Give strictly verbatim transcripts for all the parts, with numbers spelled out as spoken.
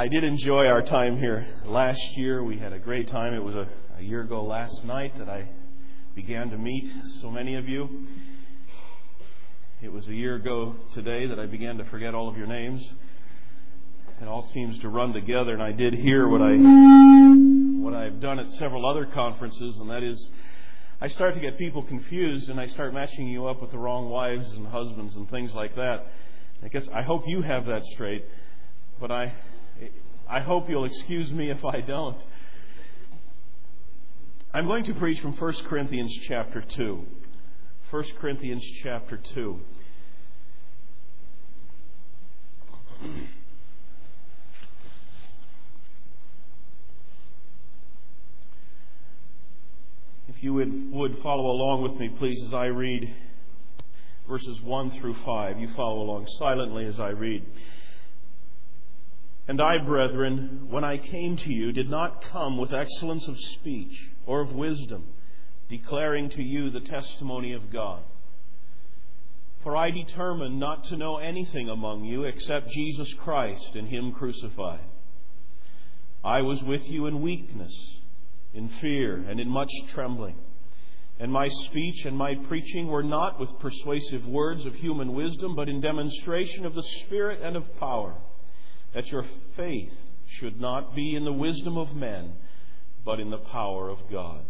I did enjoy our time here last year. We had a great time. It was a, a year ago last night that I began to meet so many of you. It was a year ago today that I began to forget all of your names. It all seems to run together, and I did hear what I what I've done at several other conferences, and that is I start to get people confused, and I start matching you up with the wrong wives and husbands and things like that. I guess I hope you have that straight, but I I hope you'll excuse me if I don't. I'm going to preach from First Corinthians chapter two. First Corinthians chapter two. If you would, would follow along with me, please, as I read verses one through five. You follow along silently as I read. And I, brethren, when I came to you, did not come with excellence of speech or of wisdom, declaring to you the testimony of God. For I determined not to know anything among you except Jesus Christ and Him crucified. I was with you in weakness, in fear, and in much trembling. And my speech and my preaching were not with persuasive words of human wisdom, but in demonstration of the Spirit and of power, that your faith should not be in the wisdom of men, but in the power of God.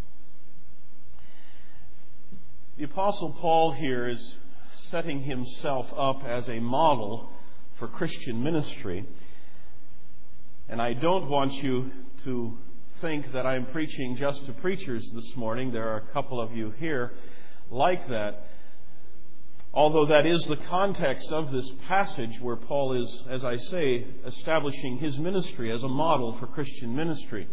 The Apostle Paul here is setting himself up as a model for Christian ministry. And I don't want you to think that I'm preaching just to preachers this morning. There are a couple of you here like that. Although that is the context of this passage where Paul is, as I say, establishing his ministry as a model for Christian ministry.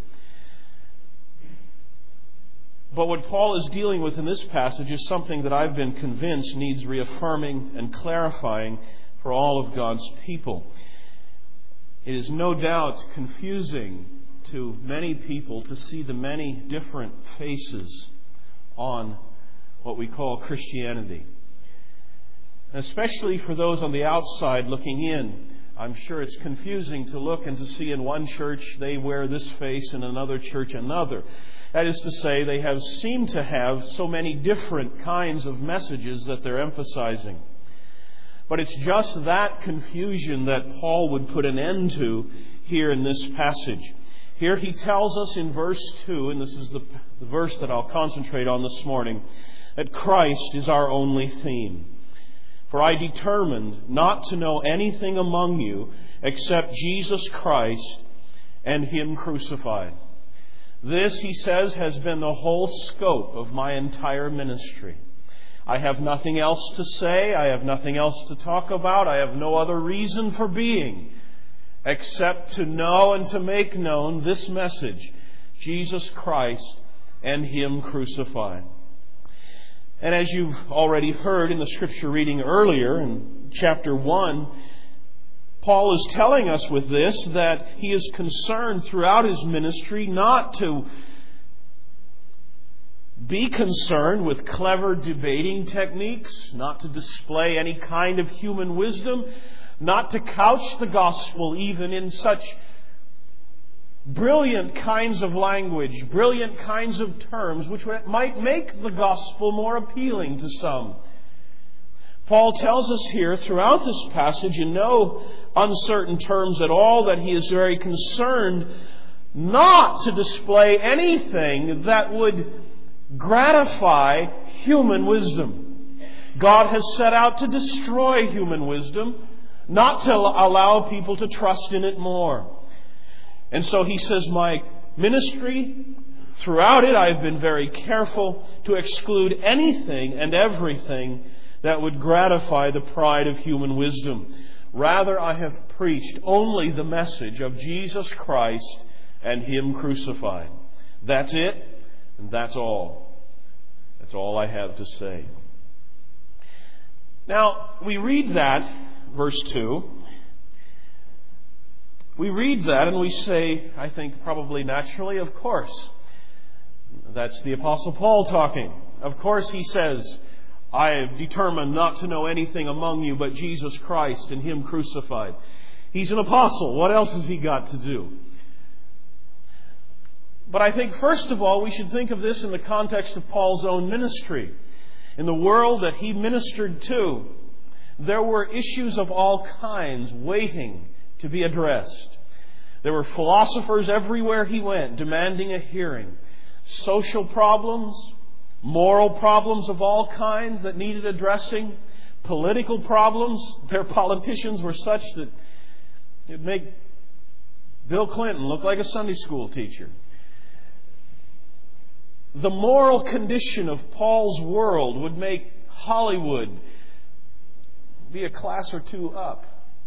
But what Paul is dealing with in this passage is something that I've been convinced needs reaffirming and clarifying for all of God's people. It is no doubt confusing to many people to see the many different faces on what we call Christianity. Especially for those on the outside looking in. I'm sure it's confusing to look and to see in one church they wear this face, in another church another. That is to say, they have seemed to have so many different kinds of messages that they're emphasizing. But it's just that confusion that Paul would put an end to here in this passage. Here he tells us in verse two, and this is the, the verse that I'll concentrate on this morning, that Christ is our only theme. For I determined not to know anything among you except Jesus Christ and Him crucified. This, he says, has been the whole scope of my entire ministry. I have nothing else to say. I have nothing else to talk about. I have no other reason for being except to know and to make known this message, Jesus Christ and Him crucified. And as you've already heard in the scripture reading earlier in chapter one, Paul is telling us with this that he is concerned throughout his ministry not to be concerned with clever debating techniques, not to display any kind of human wisdom, not to couch the gospel even in such brilliant kinds of language, brilliant kinds of terms, which might make the gospel more appealing to some. Paul tells us here throughout this passage in no uncertain terms at all that he is very concerned not to display anything that would gratify human wisdom. God has set out to destroy human wisdom, not to allow people to trust in it more. And so he says, my ministry, throughout it, I've been very careful to exclude anything and everything that would gratify the pride of human wisdom. Rather, I have preached only the message of Jesus Christ and Him crucified. That's it, and that's all. That's all I have to say. Now, we read that, verse two. We read that and we say, I think probably naturally, of course. That's the Apostle Paul talking. Of course he says, I have determined not to know anything among you but Jesus Christ and Him crucified. He's an apostle. What else has he got to do? But I think, first of all, we should think of this in the context of Paul's own ministry. In the world that he ministered to, there were issues of all kinds waiting to be addressed. There were philosophers everywhere he went demanding a hearing. Social problems, moral problems of all kinds that needed addressing, political problems. Their politicians were such that it would make Bill Clinton look like a Sunday school teacher. The moral condition of Paul's world would make Hollywood be a class or two up.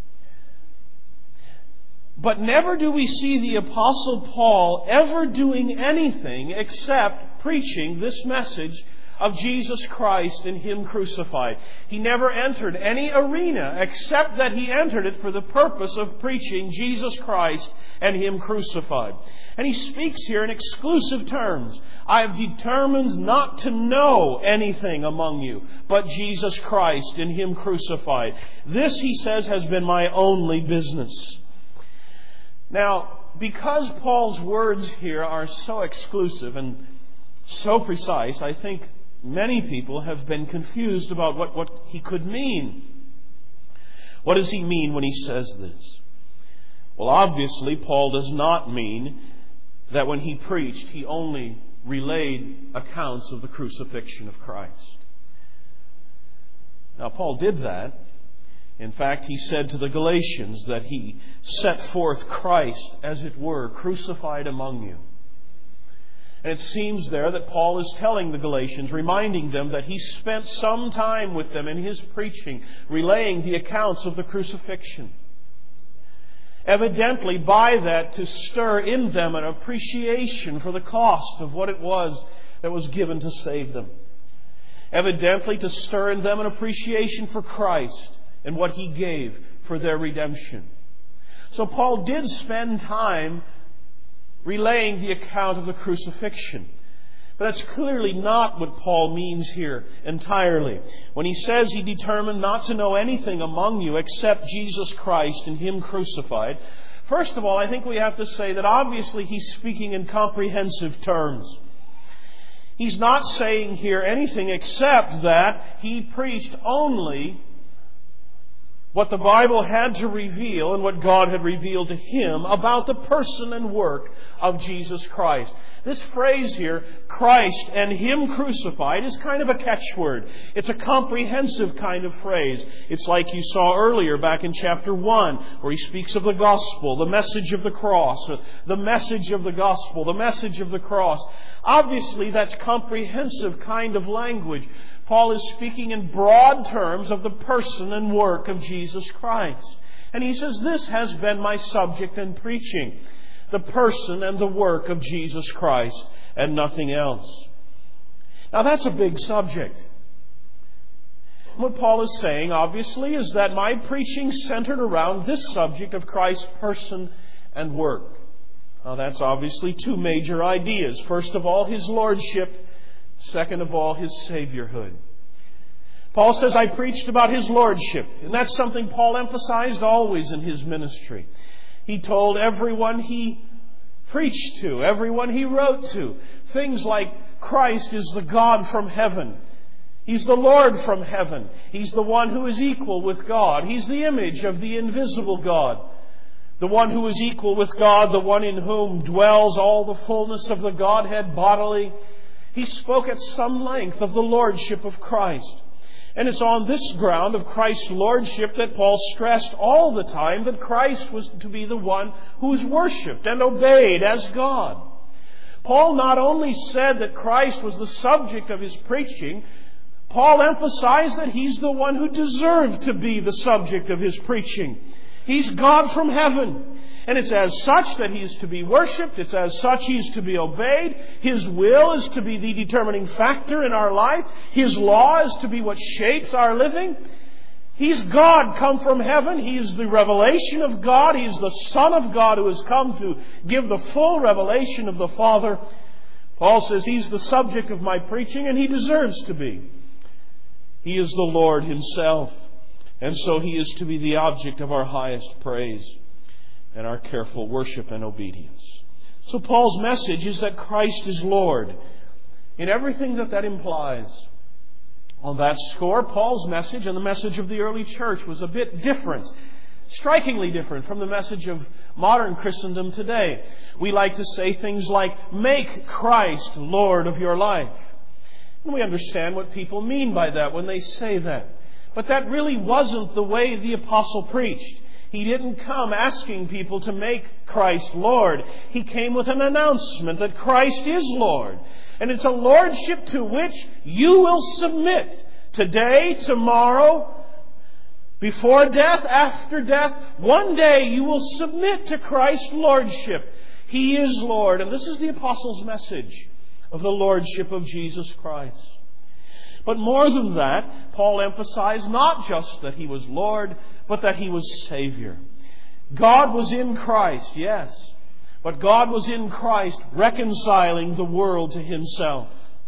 But never do we see the Apostle Paul ever doing anything except preaching this message of Jesus Christ and Him crucified. He never entered any arena except that he entered it for the purpose of preaching Jesus Christ and Him crucified. And he speaks here in exclusive terms. I have determined not to know anything among you but Jesus Christ and Him crucified. This, he says, has been my only business. Now, because Paul's words here are so exclusive and so precise, I think many people have been confused about what, what he could mean. What does he mean when he says this? Well, obviously, Paul does not mean that when he preached, he only relayed accounts of the crucifixion of Christ. Now, Paul did that. In fact, he said to the Galatians that he set forth Christ, as it were, crucified among you. And it seems there that Paul is telling the Galatians, reminding them that he spent some time with them in his preaching, relaying the accounts of the crucifixion. Evidently, by that, to stir in them an appreciation for the cost of what it was that was given to save them. Evidently, to stir in them an appreciation for Christ and what He gave for their redemption. So Paul did spend time relaying the account of the crucifixion. But that's clearly not what Paul means here entirely. When he says he determined not to know anything among you except Jesus Christ and Him crucified, first of all, I think we have to say that obviously he's speaking in comprehensive terms. He's not saying here anything except that he preached only what the Bible had to reveal and what God had revealed to him about the person and work of Jesus Christ. This phrase here, Christ and Him crucified, is kind of a catchword. It's a comprehensive kind of phrase. It's like you saw earlier back in chapter one, where he speaks of the gospel, the message of the cross, the message of the gospel, the message of the cross. Obviously, that's comprehensive kind of language. Paul is speaking in broad terms of the person and work of Jesus Christ. And he says, this has been my subject in preaching. The person and the work of Jesus Christ and nothing else. Now that's a big subject. What Paul is saying, obviously, is that my preaching centered around this subject of Christ's person and work. Now that's obviously two major ideas. First of all, His lordship. Second of all, His saviorhood. Paul says, I preached about His lordship. And that's something Paul emphasized always in his ministry. He told everyone he preached to, everyone he wrote to, things like Christ is the God from heaven. He's the Lord from heaven. He's the one who is equal with God. He's the image of the invisible God. The one who is equal with God, the one in whom dwells all the fullness of the Godhead bodily. He spoke at some length of the lordship of Christ. And it's on this ground of Christ's lordship that Paul stressed all the time that Christ was to be the one who was worshipped and obeyed as God. Paul not only said that Christ was the subject of his preaching, Paul emphasized that He's the one who deserved to be the subject of his preaching. He's God from heaven. And it's as such that He is to be worshipped. It's as such He is to be obeyed. His will is to be the determining factor in our life. His law is to be what shapes our living. He's God come from heaven. He is the revelation of God. He is the Son of God who has come to give the full revelation of the Father. Paul says He's the subject of my preaching, and He deserves to be. He is the Lord Himself. And so He is to be the object of our highest praise. and our careful worship and obedience. So Paul's message is that Christ is Lord, in everything that that implies. On that score, Paul's message and the message of the early church was a bit different, strikingly different from the message of modern Christendom today. We like to say things like, make Christ Lord of your life. And we understand what people mean by that when they say that. But that really wasn't the way the apostle preached. He didn't come asking people to make Christ Lord. He came with an announcement that Christ is Lord. And it's a lordship to which you will submit today, tomorrow, before death, after death. One day you will submit to Christ's lordship. He is Lord. And this is the apostle's message of the lordship of Jesus Christ. But more than that, Paul emphasized not just that He was Lord, but that He was Savior. God was in Christ, yes. But God was in Christ reconciling the world to Himself.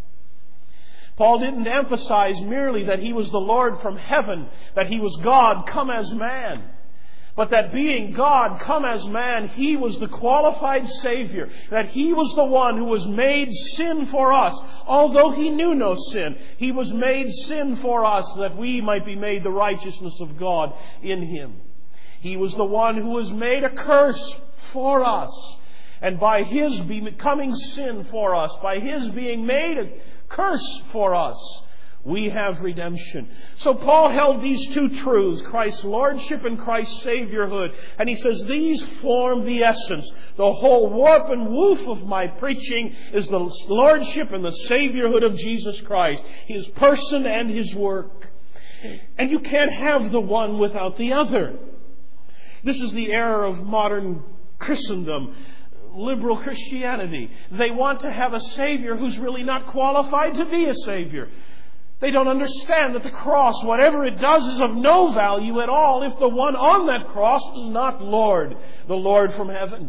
Paul didn't emphasize merely that He was the Lord from heaven, that He was God come as man. But that being God come as man, He was the qualified Savior. That He was the one who was made sin for us. Although He knew no sin, He was made sin for us that we might be made the righteousness of God in Him. He was the one who was made a curse for us. And by His becoming sin for us, by His being made a curse for us, we have redemption. So Paul held these two truths, Christ's lordship and Christ's saviorhood. And he says these form the essence. The whole warp and woof of my preaching is the lordship and the saviorhood of Jesus Christ. His person and His work. And you can't have the one without the other. This is the error of modern Christendom. Liberal Christianity. They want to have a Savior who's really not qualified to be a Savior. They don't understand that the cross, whatever it does, is of no value at all if the one on that cross is not Lord, the Lord from heaven.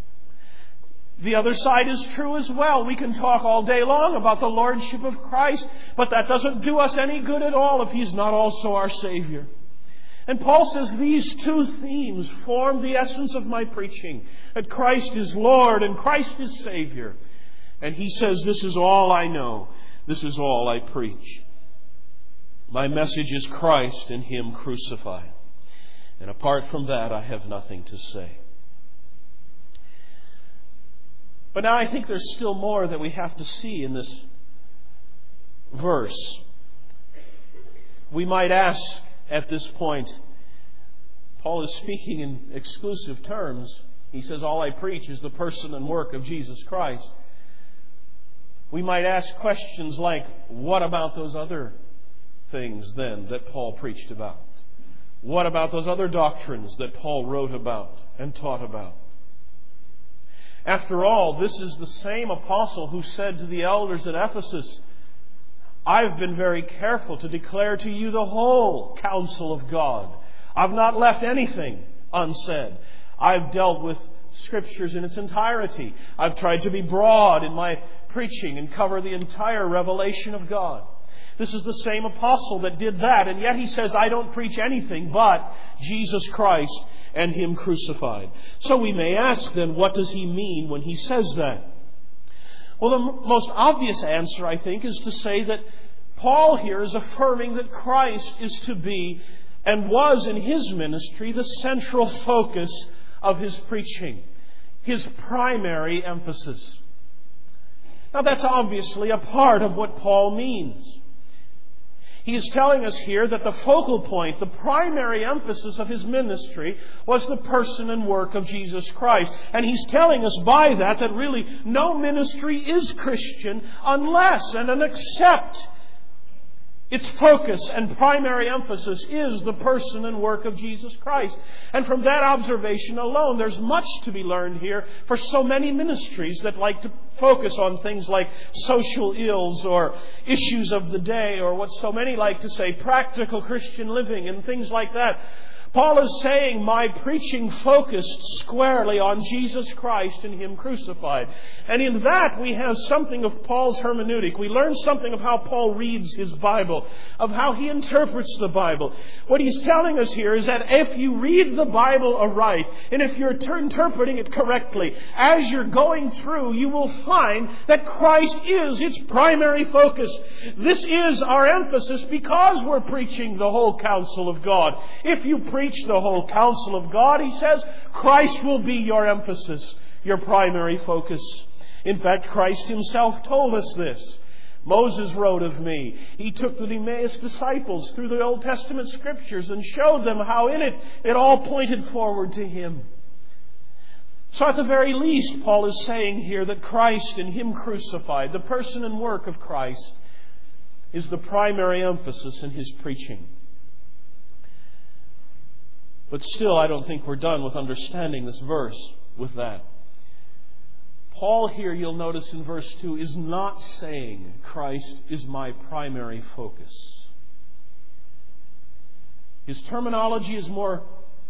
The other side is true as well. We can talk all day long about the Lordship of Christ, but that doesn't do us any good at all if He's not also our Savior. And Paul says these two themes form the essence of my preaching, that Christ is Lord and Christ is Savior. And he says, this is all I know. This is all I preach. My message is Christ and Him crucified. And apart from that, I have nothing to say. But now I think there's still more that we have to see in this verse. We might ask at this point, Paul is speaking in exclusive terms. He says, all I preach is the person and work of Jesus Christ. We might ask questions like, what about those other things then that Paul preached about? What about those other doctrines that Paul wrote about and taught about? After all, this is the same apostle who said to the elders at Ephesus, I've been very careful to declare to you the whole counsel of God. I've not left anything unsaid. I've dealt with Scriptures in its entirety. I've tried to be broad in my preaching and cover the entire revelation of God. This is the same apostle that did that, and yet he says, I don't preach anything but Jesus Christ and Him crucified. So we may ask then, what does he mean when he says that? Well, the most obvious answer, I think, is to say that Paul here is affirming that Christ is to be and was in his ministry the central focus of his preaching, his primary emphasis. Now that's obviously a part of what Paul means. He is telling us here that the focal point, the primary emphasis of his ministry was the person and work of Jesus Christ. And he's telling us by that that really no ministry is Christian unless and except its focus and primary emphasis is the person and work of Jesus Christ. And from that observation alone, there's much to be learned here for so many ministries that like to focus on things like social ills or issues of the day, or what so many like to say, practical Christian living and things like that. Paul is saying my preaching focused squarely on Jesus Christ and Him crucified. And in that we have something of Paul's hermeneutic. We learn something of how Paul reads his Bible, of how he interprets the Bible. What he's telling us here is that if you read the Bible aright, and if you're ter- interpreting it correctly, as you're going through, you will find that Christ is its primary focus. This is our emphasis because we're preaching the whole counsel of God. If you preach the whole counsel of God, he says, Christ will be your emphasis, your primary focus. In fact, Christ Himself told us this. Moses wrote of me. He took the Emmaus disciples through the Old Testament Scriptures and showed them how in it, it all pointed forward to Him. So at the very least, Paul is saying here that Christ and Him crucified, the person and work of Christ, is the primary emphasis in his preaching. But still, I don't think we're done with understanding this verse with that. Paul here, you'll notice in verse two, is not saying Christ is my primary focus. His terminology is more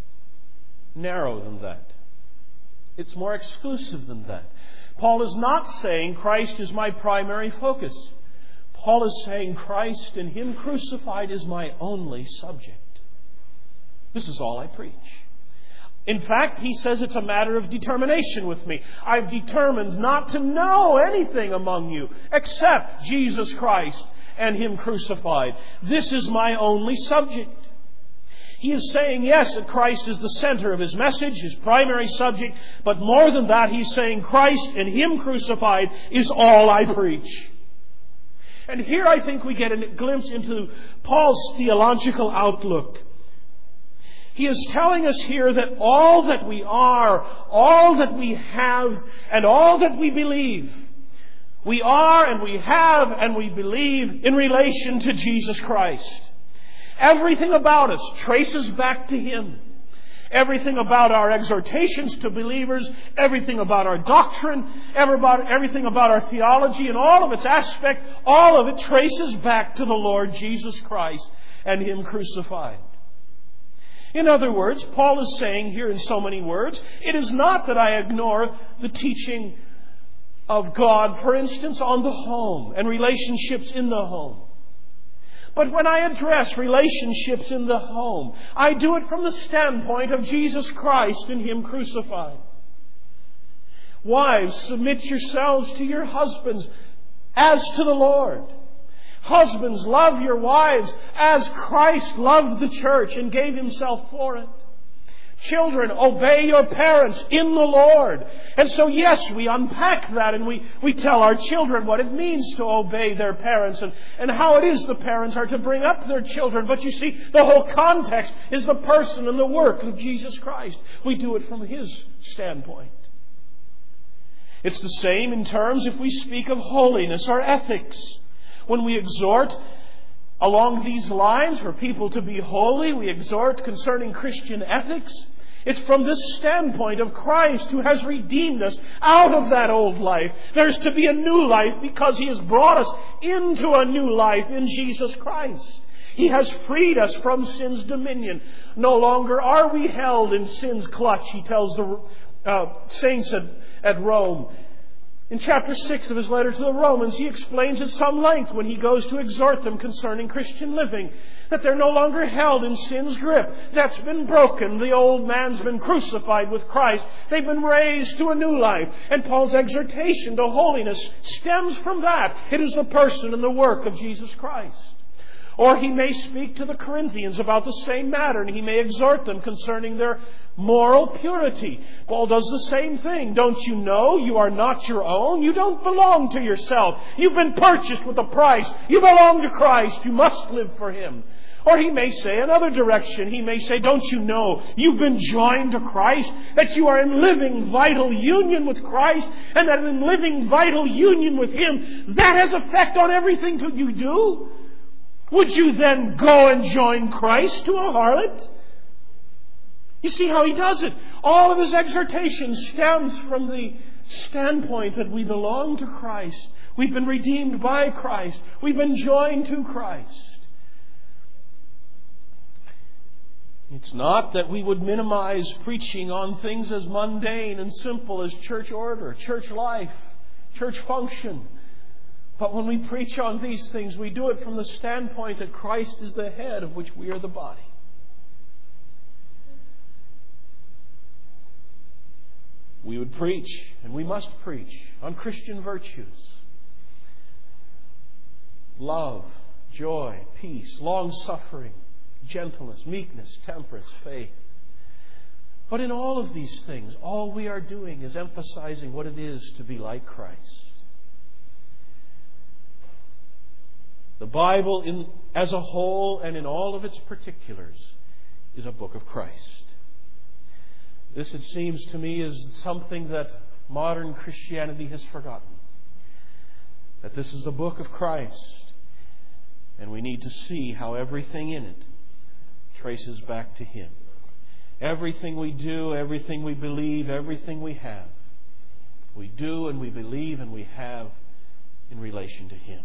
narrow than that. It's more exclusive than that. Paul is not saying Christ is my primary focus. Paul is saying Christ and Him crucified is my only subject. This is all I preach. In fact, he says it's a matter of determination with me. I've determined not to know anything among you except Jesus Christ and Him crucified. This is my only subject. He is saying, yes, that Christ is the center of his message, his primary subject, but more than that, he's saying Christ and Him crucified is all I preach. And here I think we get a glimpse into Paul's theological outlook. He is telling us here that all that we are, all that we have, and all that we believe, we are and we have and we believe in relation to Jesus Christ. Everything about us traces back to Him. Everything about our exhortations to believers, everything about our doctrine, everything about our theology and all of its aspect, all of it traces back to the Lord Jesus Christ and Him crucified. In other words, Paul is saying here in so many words, it is not that I ignore the teaching of God, for instance, on the home and relationships in the home. But when I address relationships in the home, I do it from the standpoint of Jesus Christ and Him crucified. Wives, submit yourselves to your husbands as to the Lord. Husbands, love your wives as Christ loved the church and gave Himself for it. Children, obey your parents in the Lord. And so, yes, we unpack that and we, we tell our children what it means to obey their parents and, and how it is the parents are to bring up their children. But you see, the whole context is the person and the work of Jesus Christ. We do it from His standpoint. It's the same in terms if we speak of holiness or ethics. When we exhort along these lines for people to be holy, we exhort concerning Christian ethics. It's from this standpoint of Christ who has redeemed us out of that old life. There's to be a new life because He has brought us into a new life in Jesus Christ. He has freed us from sin's dominion. No longer are we held in sin's clutch, he tells the uh, saints at, at Rome. In chapter six of his letter to the Romans, he explains at some length when he goes to exhort them concerning Christian living, that they're no longer held in sin's grip. That's been broken. The old man's been crucified with Christ. They've been raised to a new life. And Paul's exhortation to holiness stems from that. It is the person and the work of Jesus Christ. Or he may speak to the Corinthians about the same matter, and he may exhort them concerning their moral purity. Paul does the same thing. Don't you know you are not your own? You don't belong to yourself. You've been purchased with a price. You belong to Christ. You must live for Him. Or he may say another direction. He may say, don't you know you've been joined to Christ, that you are in living vital union with Christ, and that in living vital union with Him, that has effect on everything that you do? Would you then go and join Christ to a harlot? You see how he does it. All of his exhortation stems from the standpoint that we belong to Christ. We've been redeemed by Christ. We've been joined to Christ. It's not that we would minimize preaching on things as mundane and simple as church order, church life, church function. But when we preach on these things, we do it from the standpoint that Christ is the head of which we are the body. We would preach, and we must preach, on Christian virtues. Love, joy, peace, long-suffering, gentleness, meekness, temperance, faith. But in all of these things, all we are doing is emphasizing what it is to be like Christ. The Bible in, as a whole and in all of its particulars is a book of Christ. This, it seems to me, is something that modern Christianity has forgotten. That this is a book of Christ, and we need to see how everything in it traces back to Him. Everything we do, everything we believe, everything we have, we do and we believe and we have in relation to Him.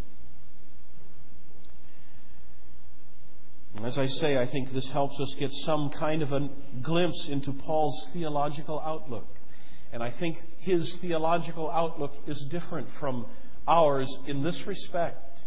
As I say, I think this helps us get some kind of a glimpse into Paul's theological outlook. And I think his theological outlook is different from ours in this respect.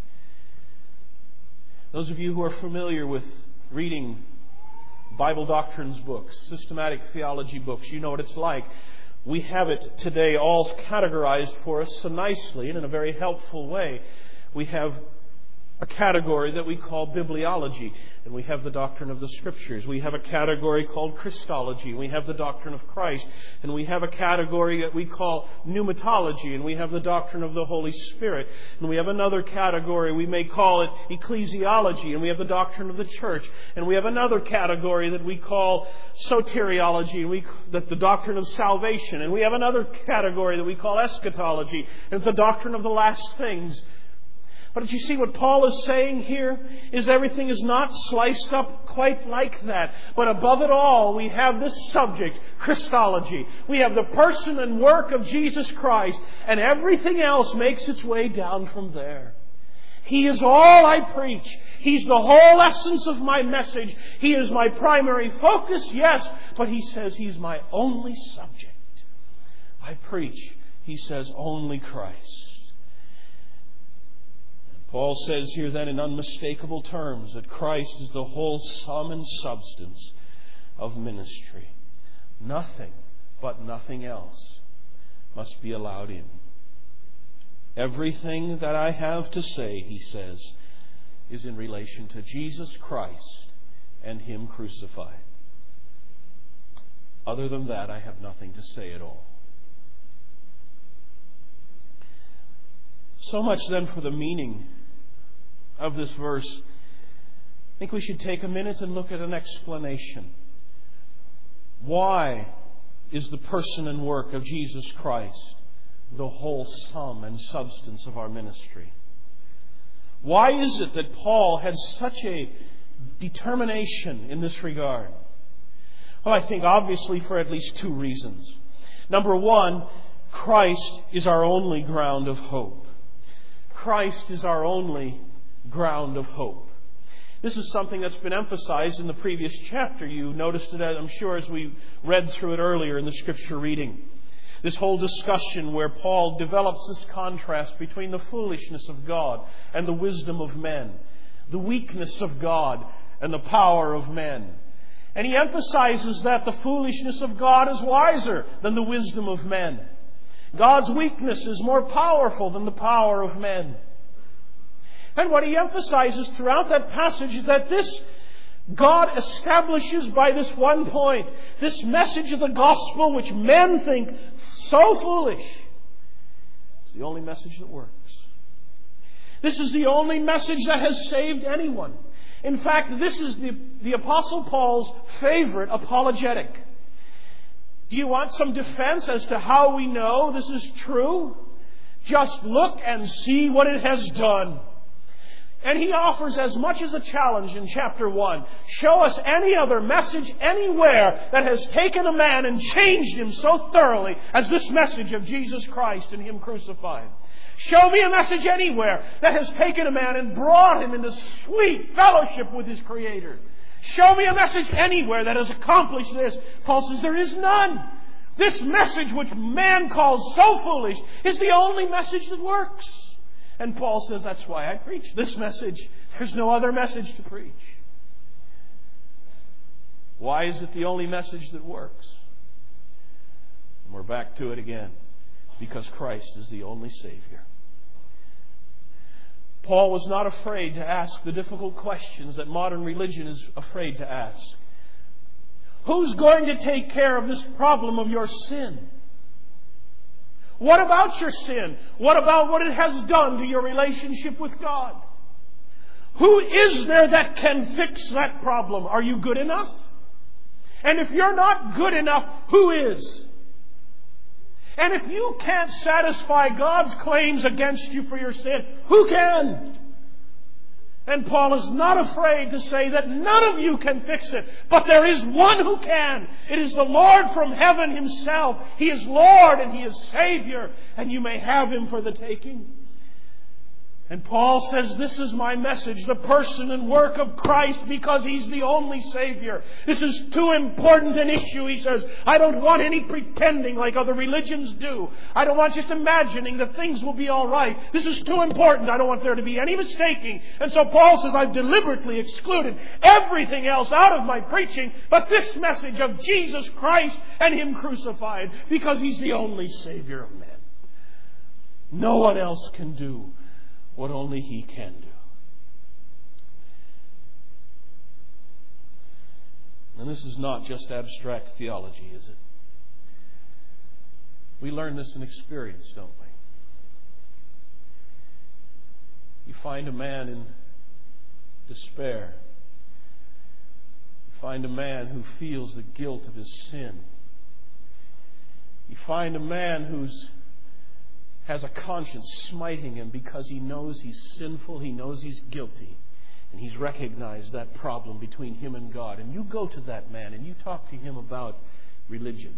Those of you who are familiar with reading Bible doctrines books, systematic theology books, you know what it's like. We have it today all categorized for us so nicely and in a very helpful way. We have a category that we call bibliology, and we have the doctrine of the Scriptures. We have a category called Christology, we have the doctrine of Christ, and we have a category that we call pneumatology, and we have the doctrine of the Holy Spirit, and we have another category, we may call it ecclesiology, and we have the doctrine of the church, and we have another category that we call soteriology, and we that the doctrine of salvation, and we have another category that we call eschatology, and it's the doctrine of the last things. But did you see what Paul is saying here? Is everything is not sliced up quite like that. But above it all, we have this subject, Christology. We have the person and work of Jesus Christ, and everything else makes its way down from there. He is all I preach. He's the whole essence of my message. He is my primary focus, yes, but he says He's my only subject. I preach, he says, only Christ. Paul says here then in unmistakable terms that Christ is the whole sum and substance of ministry. Nothing but nothing else must be allowed in. Everything that I have to say, he says, is in relation to Jesus Christ and Him crucified. Other than that, I have nothing to say at all. So much then for the meaning of this verse. I think we should take a minute and look at an explanation. Why is the person and work of Jesus Christ the whole sum and substance of our ministry? Why is it that Paul had such a determination in this regard? Well, I think obviously for at least two reasons. Number one, Christ is our only ground of hope. Christ is our only ground of hope. This is something that's been emphasized in the previous chapter. You noticed it, I'm sure, as we read through it earlier in the Scripture reading. This whole discussion where Paul develops this contrast between the foolishness of God and the wisdom of men, the weakness of God and the power of men. And he emphasizes that the foolishness of God is wiser than the wisdom of men. God's weakness is more powerful than the power of men. And what he emphasizes throughout that passage is that this God establishes by this one point, this message of the gospel which men think so foolish, is the only message that works. This is the only message that has saved anyone. In fact, this is the, the Apostle Paul's favorite apologetic. Do you want some defense as to how we know this is true? Just look and see what it has done. And he offers as much as a challenge in chapter one. Show us any other message anywhere that has taken a man and changed him so thoroughly as this message of Jesus Christ and Him crucified. Show me a message anywhere that has taken a man and brought him into sweet fellowship with his Creator. Show me a message anywhere that has accomplished this. Paul says there is none. This message which man calls so foolish is the only message that works. And Paul says that's why I preach this message. There's no other message to preach. Why is it the only message that works? And we're back to it again. Because Christ is the only Savior. Paul was not afraid to ask the difficult questions that modern religion is afraid to ask. Who's going to take care of this problem of your sin? What about your sin? What about what it has done to your relationship with God? Who is there that can fix that problem? Are you good enough? And if you're not good enough, who is? And if you can't satisfy God's claims against you for your sin, who can? And Paul is not afraid to say that none of you can fix it, but there is one who can. It is the Lord from heaven Himself. He is Lord and He is Savior, and you may have Him for the taking. And Paul says, this is my message, the person and work of Christ, because He's the only Savior. This is too important an issue, he says. I don't want any pretending like other religions do. I don't want just imagining that things will be all right. This is too important. I don't want there to be any mistaking. And so Paul says, I've deliberately excluded everything else out of my preaching but this message of Jesus Christ and Him crucified, because He's the only Savior of men. No one else can do what only He can do. And this is not just abstract theology, is it? We learn this in experience, don't we? You find a man in despair. You find a man who feels the guilt of his sin. You find a man who's has a conscience smiting him because he knows he's sinful, he knows he's guilty, and he's recognized that problem between him and God. And you go to that man and you talk to him about religion.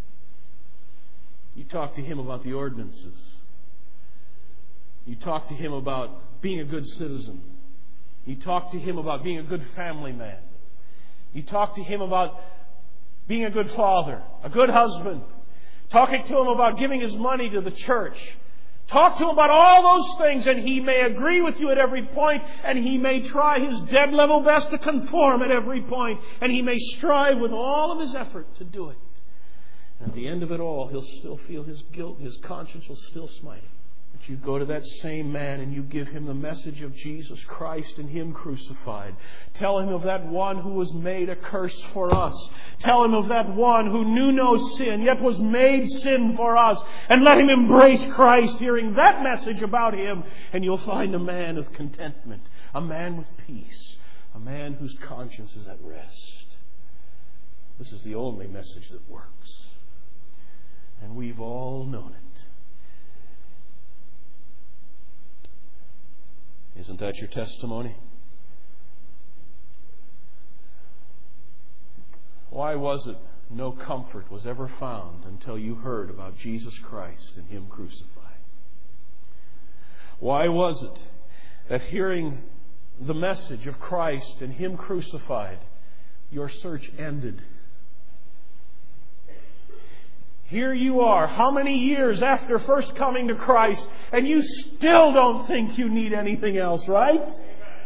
You talk to him about the ordinances. You talk to him about being a good citizen. You talk to him about being a good family man. You talk to him about being a good father, a good husband. Talking to him about giving his money to the church. Talk to him about all those things, and he may agree with you at every point, and he may try his dead level best to conform at every point, and he may strive with all of his effort to do it. And at the end of it all, he'll still feel his guilt, his conscience will still smite him. But you go to that same man and you give him the message of Jesus Christ and Him crucified. Tell him of that one who was made a curse for us. Tell him of that one who knew no sin, yet was made sin for us. And let him embrace Christ, hearing that message about Him. And you'll find a man of contentment, a man with peace, a man whose conscience is at rest. This is the only message that works. And we've all known it. Isn't that your testimony? Why was it no comfort was ever found until you heard about Jesus Christ and Him crucified? Why was it that hearing the message of Christ and Him crucified, your search ended? Here you are, how many years after first coming to Christ, and you still don't think you need anything else, right? That's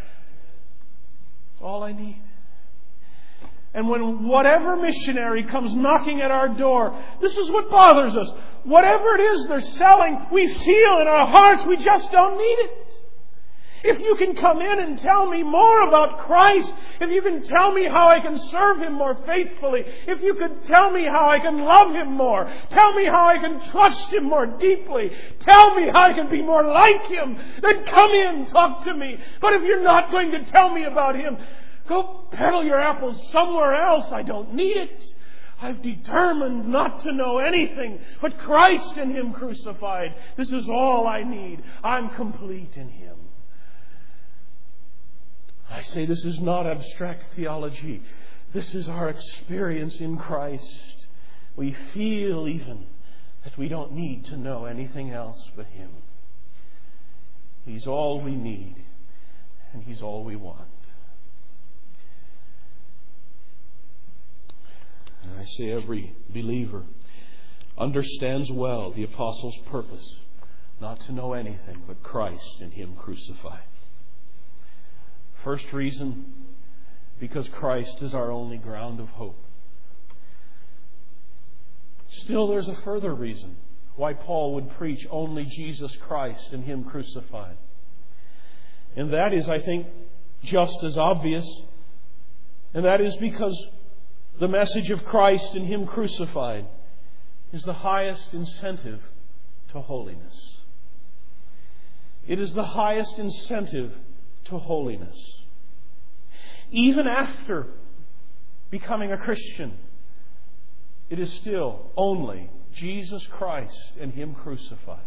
all I need. And when whatever missionary comes knocking at our door, this is what bothers us. Whatever it is they're selling, we feel in our hearts we just don't need it. If you can come in and tell me more about Christ, if you can tell me how I can serve Him more faithfully, if you could tell me how I can love Him more, tell me how I can trust Him more deeply, tell me how I can be more like Him, then come in, talk to me. But if you're not going to tell me about Him, go peddle your apples somewhere else. I don't need it. I've determined not to know anything but Christ and Him crucified. This is all I need. I'm complete in Him. I say this is not abstract theology. This is our experience in Christ. We feel even that we don't need to know anything else but Him. He's all we need, and He's all we want. And I say every believer understands well the apostles' purpose, not to know anything but Christ and Him crucified. First reason, because Christ is our only ground of hope. Still, there's a further reason why Paul would preach only Jesus Christ and Him crucified. And that is, I think, just as obvious. And that is because the message of Christ and Him crucified is the highest incentive to holiness. It is the highest incentive to holiness. Even after becoming a Christian, it is still only Jesus Christ and Him crucified.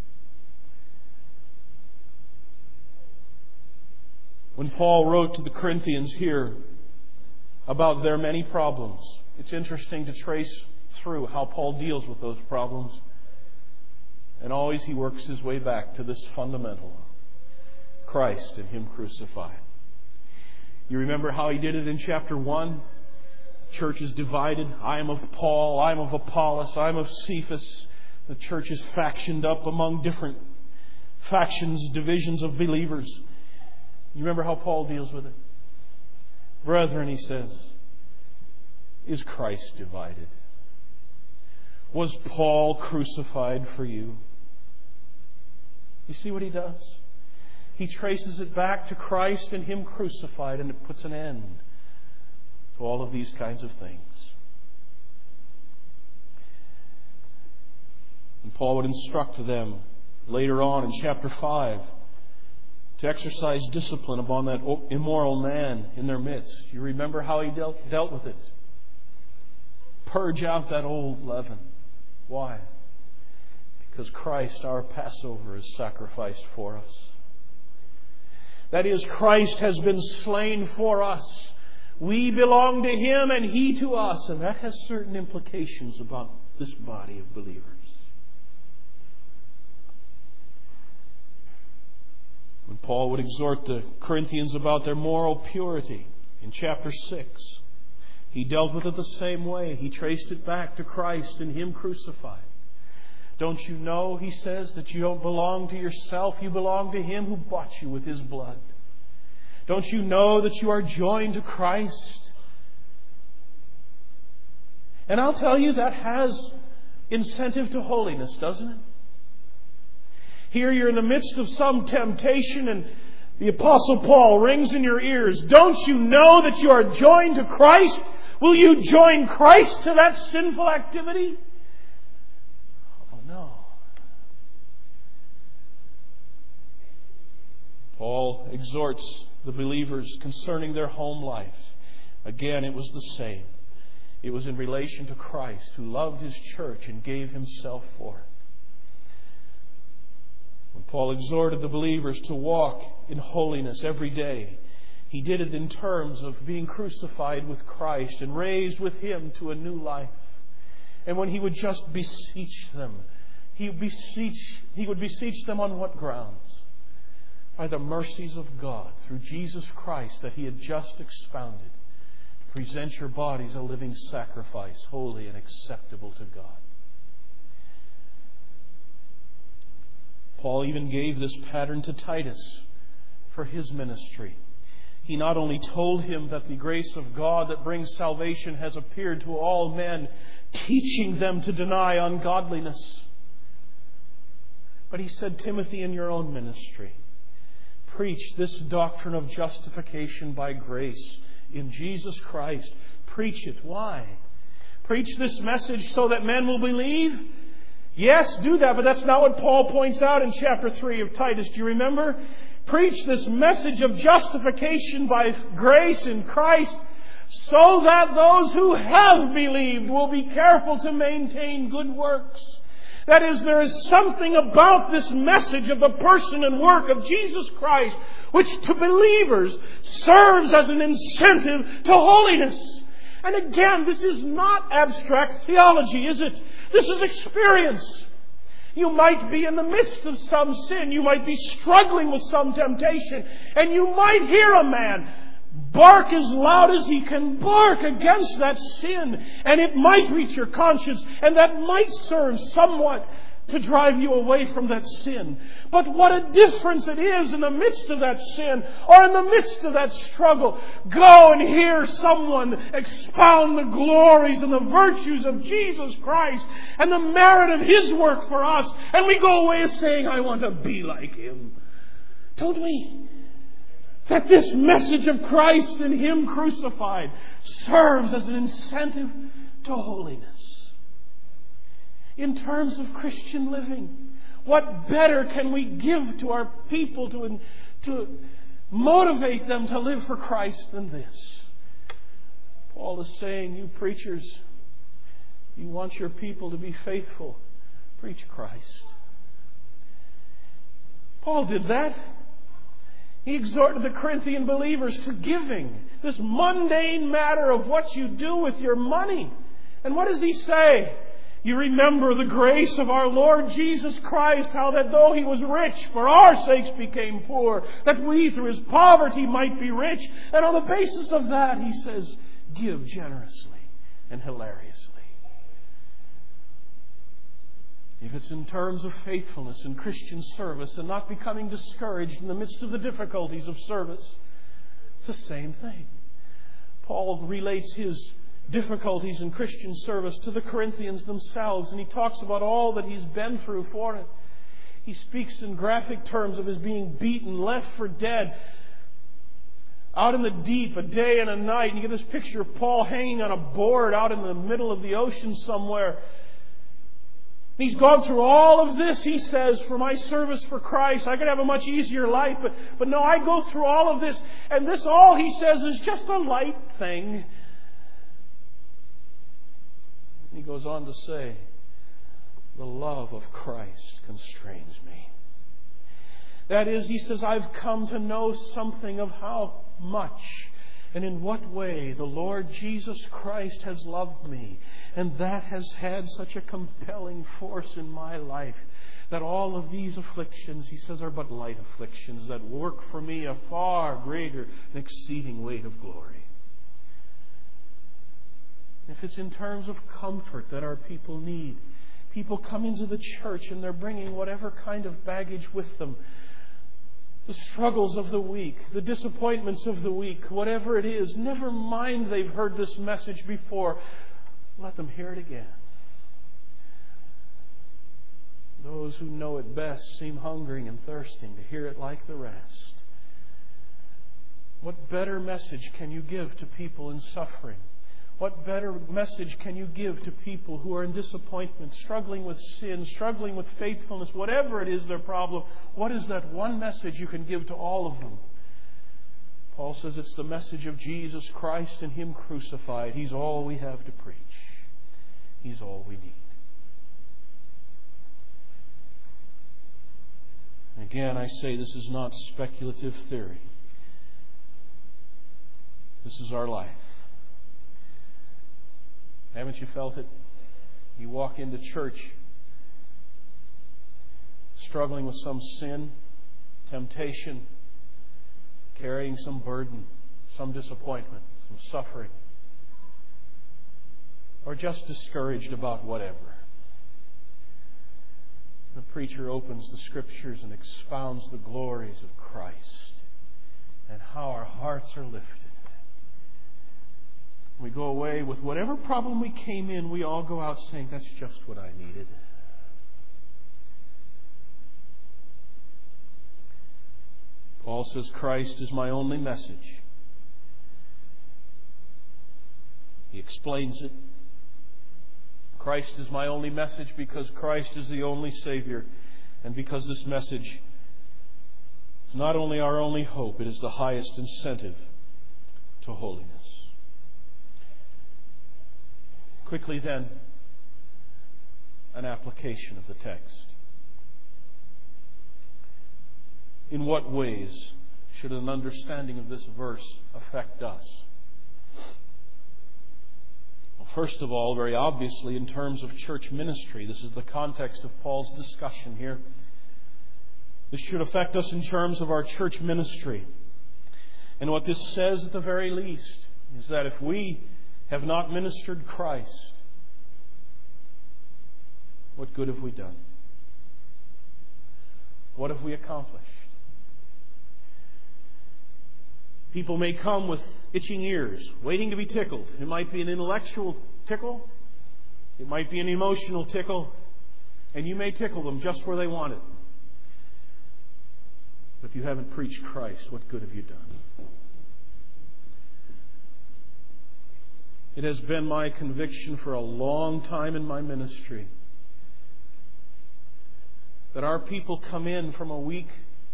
When Paul wrote to the Corinthians here about their many problems, it's interesting to trace through how Paul deals with those problems. And always he works his way back to this fundamental: Christ and Him crucified. You remember how he did it in chapter one? Church is divided. I am of Paul, I am of Apollos, I am of Cephas. The church is factioned up among different factions, divisions of believers. You remember how Paul deals with it? Brethren, he says, is Christ divided? Was Paul crucified for you? You see what he does? He traces it back to Christ and Him crucified, and it puts an end to all of these kinds of things. And Paul would instruct them later on in chapter five to exercise discipline upon that immoral man in their midst. You remember how he dealt, dealt with it. Purge out that old leaven. Why? Because Christ, our Passover, is sacrificed for us. That is, Christ has been slain for us. We belong to Him and He to us. And that has certain implications about this body of believers. When Paul would exhort the Corinthians about their moral purity in chapter six, he dealt with it the same way. He traced it back to Christ and Him crucified. Don't you know, he says, that you don't belong to yourself. You belong to Him who bought you with His blood. Don't you know that you are joined to Christ? And I'll tell you, that has incentive to holiness, doesn't it? Here you're in the midst of some temptation and the Apostle Paul rings in your ears. Don't you know that you are joined to Christ? Will you join Christ to that sinful activity? Oh, no. Paul exhorts the believers concerning their home life. Again, it was the same. It was in relation to Christ, who loved His church and gave Himself for it. When Paul exhorted the believers to walk in holiness every day, he did it in terms of being crucified with Christ and raised with Him to a new life. And when he would just beseech them, he would beseech, he would beseech them on what grounds? By the mercies of God through Jesus Christ that He had just expounded. Present your bodies a living sacrifice, holy and acceptable to God. Paul even gave this pattern to Titus for his ministry. He not only told him that the grace of God that brings salvation has appeared to all men, teaching them to deny ungodliness, but he said, Timothy, in your own ministry, preach this doctrine of justification by grace in Jesus Christ. Preach it. Why? Preach this message so that men will believe? Yes, do that, but that's not what Paul points out in chapter three of Titus. Do you remember? Preach this message of justification by grace in Christ so that those who have believed will be careful to maintain good works. That is, there is something about this message of the person and work of Jesus Christ which to believers serves as an incentive to holiness. And again, this is not abstract theology, is it? This is experience. You might be in the midst of some sin. You might be struggling with some temptation. And you might hear a man bark as loud as he can bark against that sin, and it might reach your conscience, and that might serve somewhat to drive you away from that sin. But what a difference it is in the midst of that sin, or in the midst of that struggle. Go and hear someone expound the glories and the virtues of Jesus Christ and the merit of His work for us, and we go away saying, I want to be like Him. Don't we? That this message of Christ and Him crucified serves as an incentive to holiness. In terms of Christian living, what better can we give to our people to, to motivate them to live for Christ than this? Paul is saying, you preachers, you want your people to be faithful. Preach Christ. Paul did that. He exhorted the Corinthian believers to giving, this mundane matter of what you do with your money. And what does he say? You remember the grace of our Lord Jesus Christ, how that though He was rich, for our sakes became poor, that we through His poverty might be rich. And on the basis of that, he says, give generously and hilariously. If it's in terms of faithfulness and Christian service and not becoming discouraged in the midst of the difficulties of service, it's the same thing. Paul relates his difficulties in Christian service to the Corinthians themselves, and he talks about all that he's been through for it. He speaks in graphic terms of his being beaten, left for dead, out in the deep, a day and a night. And you get this picture of Paul hanging on a board out in the middle of the ocean somewhere. He's gone through all of this, he says, for my service for Christ. I could have a much easier life, but, but no, I go through all of this, and this all, he says, is just a light thing. He goes on to say, the love of Christ constrains me. That is, he says, I've come to know something of how much and in what way the Lord Jesus Christ has loved me. And that has had such a compelling force in my life that all of these afflictions, he says, are but light afflictions that work for me a far greater and exceeding weight of glory. If it's in terms of comfort that our people need, people come into the church and they're bringing whatever kind of baggage with them. The struggles of the week, the disappointments of the week, whatever it is, never mind they've heard this message before. Let them hear it again. Those who know it best seem hungering and thirsting to hear it like the rest. What better message can you give to people in suffering? What better message can you give to people who are in disappointment, struggling with sin, struggling with faithfulness, whatever it is their problem? What is that one message you can give to all of them? Paul says it's the message of Jesus Christ and Him crucified. He's all we have to preach. He's all we need. Again, I say this is not speculative theory. This is our life. Haven't you felt it? You walk into church struggling with some sin, temptation, carrying some burden, some disappointment, some suffering, or just discouraged about whatever. The preacher opens the Scriptures and expounds the glories of Christ and how our hearts are lifted. We go away with whatever problem we came in, we all go out saying, that's just what I needed. Paul says, Christ is my only message. He explains it. Christ is my only message because Christ is the only Savior, and because this message is not only our only hope, it is the highest incentive to holiness. Quickly then, an application of the text. In what ways should an understanding of this verse affect us? Well, first of all, very obviously, in terms of church ministry. This is the context of Paul's discussion here. This should affect us in terms of our church ministry. And what this says at the very least is that if we have not ministered Christ, what good have we done? What have we accomplished? People may come with itching ears, waiting to be tickled. It might be an intellectual tickle. It might be an emotional tickle. And you may tickle them just where they want it. But if you haven't preached Christ, what good have you done? It has been my conviction for a long time in my ministry that our people come in from a week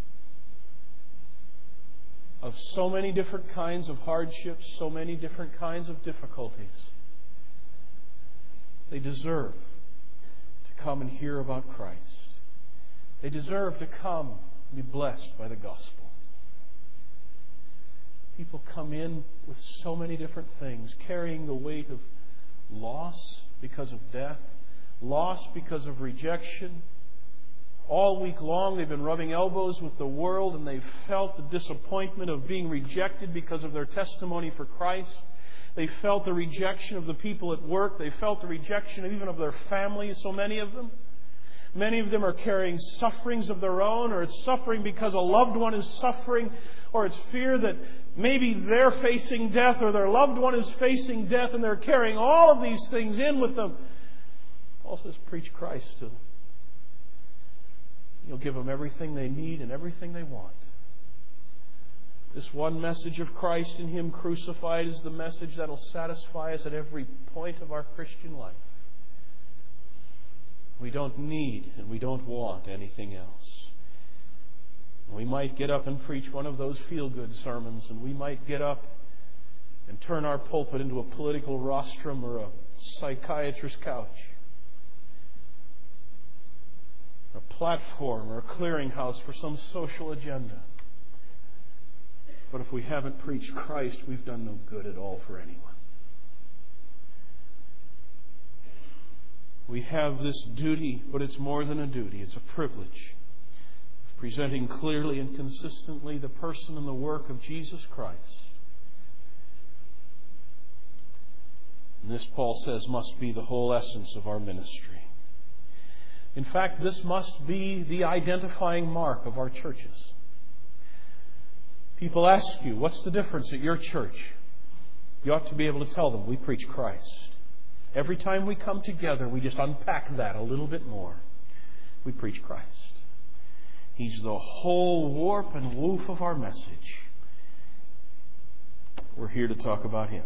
of so many different kinds of hardships, so many different kinds of difficulties. They deserve to come and hear about Christ. They deserve to come and be blessed by the gospel. People come in with so many different things, carrying the weight of loss because of death, loss because of rejection. All week long they've been rubbing elbows with the world, and they've felt the disappointment of being rejected because of their testimony for Christ. They felt the rejection of the people at work. They felt the rejection even of their families, so many of them. Many of them are carrying sufferings of their own, or it's suffering because a loved one is suffering, or it's fear that maybe they're facing death or their loved one is facing death, and they're carrying all of these things in with them. Paul says, preach Christ to them. You'll give them everything they need and everything they want. This one message of Christ and Him crucified is the message that will satisfy us at every point of our Christian life. We don't need and we don't want anything else. We might get up and preach one of those feel-good sermons, and we might get up and turn our pulpit into a political rostrum or a psychiatrist's couch, a platform or a clearinghouse for some social agenda. But if we haven't preached Christ, we've done no good at all for anyone. We have this duty, but it's more than a duty. It's a privilege of presenting clearly and consistently the person and the work of Jesus Christ. And this, Paul says, must be the whole essence of our ministry. In fact, this must be the identifying mark of our churches. People ask you, what's the difference at your church? You ought to be able to tell them, we preach Christ. Every time we come together, we just unpack that a little bit more. We preach Christ. He's the whole warp and woof of our message. We're here to talk about Him.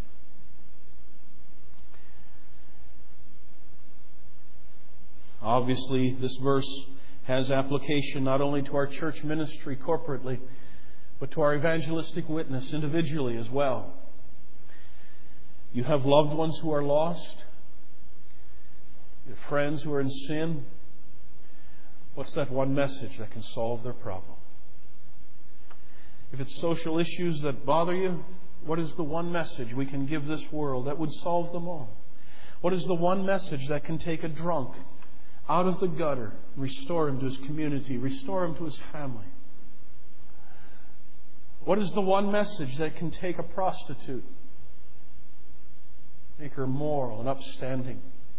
Obviously, this verse has application not only to our church ministry corporately, but to our evangelistic witness individually as well. You have loved ones who are lost. You have friends who are in sin. What's that one message that can solve their problem? If it's social issues that bother you, what is the one message we can give this world that would solve them all? What is the one message that can take a drunk out of the gutter, restore him to his community, restore him to his family? What is the one message that can take a prostitute, make her moral and upstanding?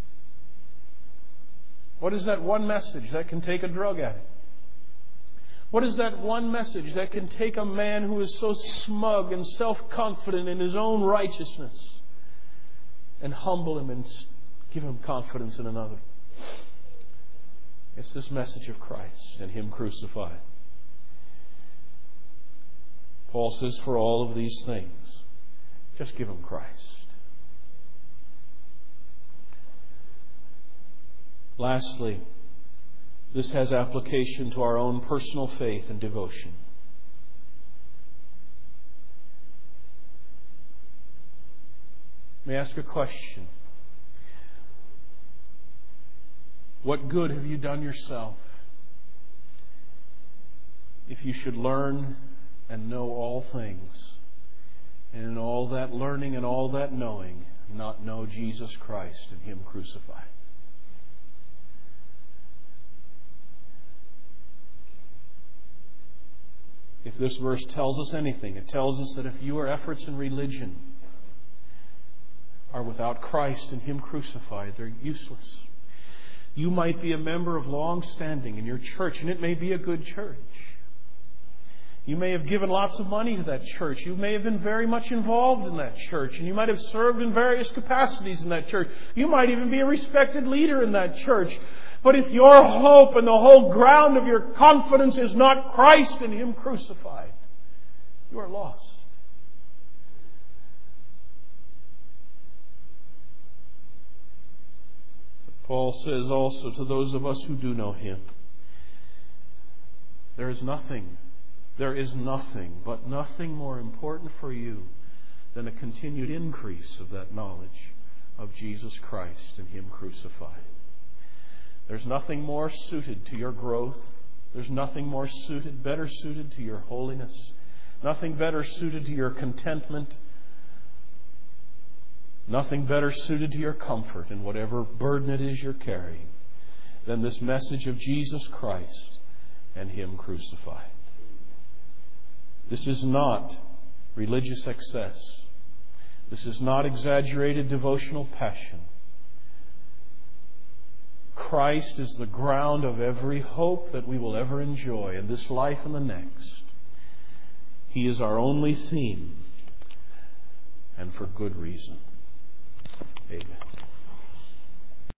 What is that one message that can take a drug addict? What is that one message that can take a man who is so smug and self-confident in his own righteousness and humble him and give him confidence in another? It's this message of Christ and Him crucified. Paul says, for all of these things, just give Him Christ. Lastly, this has application to our own personal faith and devotion. Let me ask a question. What good have you done yourself if you should learn and know all things, and in all that learning and all that knowing, not know Jesus Christ and Him crucified? If If this verse tells us anything, it tells us that if your efforts in religion are without Christ and Him crucified, they're useless. You might be a member of long standing in your church, and it may be a good church. You may have given lots of money to that church. You may have been very much involved in that church, and you might have served in various capacities in that church. You might even be a respected leader in that church. But if your hope and the whole ground of your confidence is not Christ and Him crucified, you are lost. But Paul says also to those of us who do know Him, there is nothing, there is nothing, but nothing more important for you than a continued increase of that knowledge of Jesus Christ and Him crucified. There's nothing more suited to your growth. There's nothing more suited, better suited to your holiness. Nothing better suited to your contentment. Nothing better suited to your comfort in whatever burden it is you're carrying than this message of Jesus Christ and Him crucified. This is not religious excess. This is not exaggerated devotional passion. Christ is the ground of every hope that we will ever enjoy in this life and the next. He is our only theme, and for good reason. Amen.